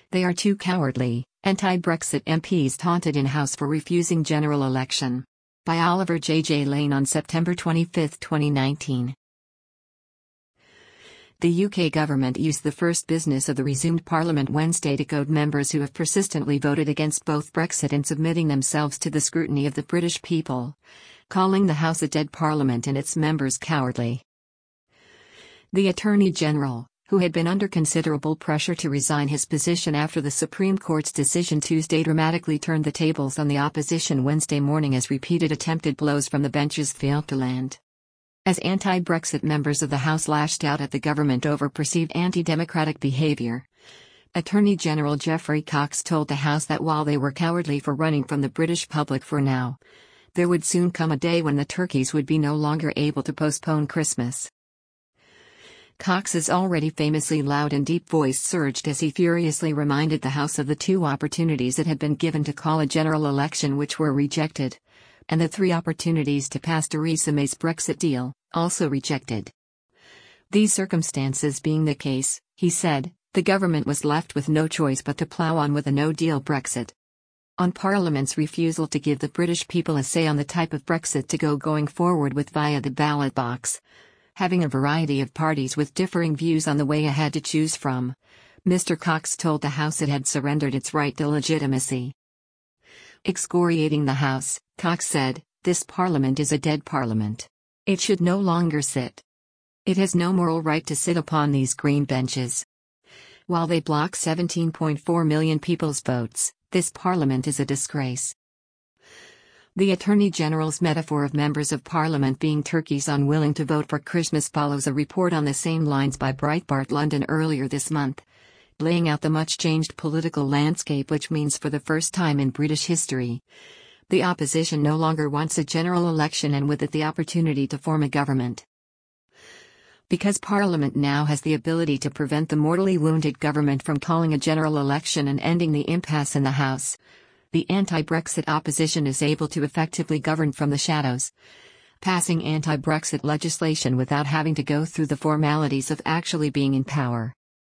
They are too cowardly, anti-Brexit MPs taunted in House for refusing general election. By Oliver J. Lane on September 25, 2019. The UK government used the first business of the resumed Parliament Wednesday to goad members who have persistently voted against both Brexit and submitting themselves to the scrutiny of the British people, calling the House a dead Parliament and its members cowardly. The Attorney General, who had been under considerable pressure to resign his position after the Supreme Court's decision Tuesday, dramatically turned the tables on the opposition Wednesday morning as repeated attempted blows from the benches failed to land. As anti-Brexit members of the House lashed out at the government over perceived anti-democratic behavior, Attorney General Geoffrey Cox told the House that while they were cowardly for running from the British public for now, there would soon come a day when the turkeys would be no longer able to postpone Christmas. Cox's already famously loud and deep voice surged as he furiously reminded the House of the 2 opportunities it had been given to call a general election which were rejected, and the 3 opportunities to pass Theresa May's Brexit deal, also rejected. These circumstances being the case, he said, the government was left with no choice but to plough on with a no-deal Brexit. On Parliament's refusal to give the British people a say on the type of Brexit to go going forward with via the ballot box, having a variety of parties with differing views on the way ahead to choose from, Mr. Cox told the House it had surrendered its right to legitimacy. Excoriating the House, Cox said, "This Parliament is a dead Parliament. It should no longer sit. It has no moral right to sit upon these green benches. While they block 17.4 million people's votes, this Parliament is a disgrace." The Attorney General's metaphor of members of Parliament being turkeys unwilling to vote for Christmas follows a report on the same lines by Breitbart London earlier this month, laying out the much-changed political landscape, which means for the first time in British history, the opposition no longer wants a general election and with it the opportunity to form a government. Because Parliament now has the ability to prevent the mortally wounded government from calling a general election and ending the impasse in the House, the anti-Brexit opposition is able to effectively govern from the shadows, passing anti-Brexit legislation without having to go through the formalities of actually being in power.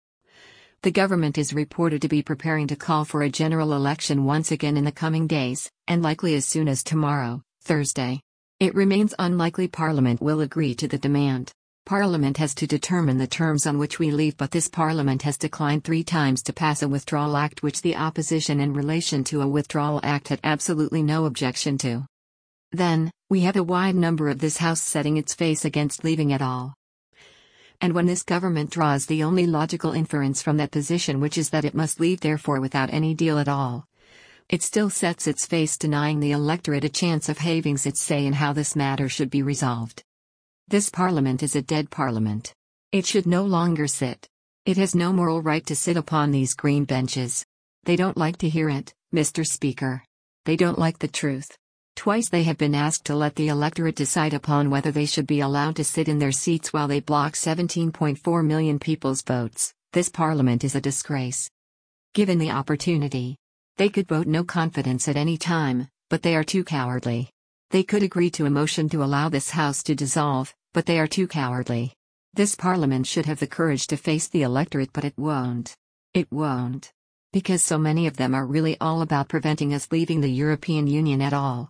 The government is reported to be preparing to call for a general election once again in the coming days, and likely as soon as tomorrow, Thursday. It remains unlikely Parliament will agree to the demand. Parliament has to determine the terms on which we leave, but this Parliament has declined 3 times to pass a withdrawal act which the opposition in relation to a withdrawal act had absolutely no objection to. Then, we have a wide number of this House setting its face against leaving at all. And when this government draws the only logical inference from that position, which is that it must leave therefore without any deal at all, it still sets its face denying the electorate a chance of having its say in how this matter should be resolved. This Parliament is a dead Parliament. It should no longer sit. It has no moral right to sit upon these green benches. They don't like to hear it, Mr. Speaker. They don't like the truth. Twice they have been asked to let the electorate decide upon whether they should be allowed to sit in their seats while they block 17.4 million people's votes. This Parliament is a disgrace. Given the opportunity, they could vote no confidence at any time, but they are too cowardly. They could agree to a motion to allow this House to dissolve, but they are too cowardly. This Parliament should have the courage to face the electorate, but it won't. It won't. Because so many of them are really all about preventing us leaving the European Union at all.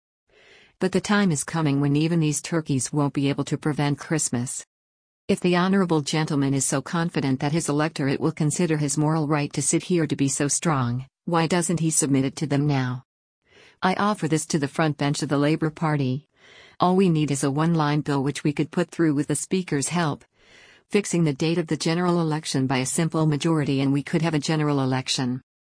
But the time is coming when even these turkeys won't be able to prevent Christmas. If the honourable gentleman is so confident that his electorate will consider his moral right to sit here to be so strong, why doesn't he submit it to them now? I offer this to the front bench of the Labour Party. All we need is a one-line bill which we could put through with the Speaker's help, fixing the date of the general election by a simple majority, and we could have a general election.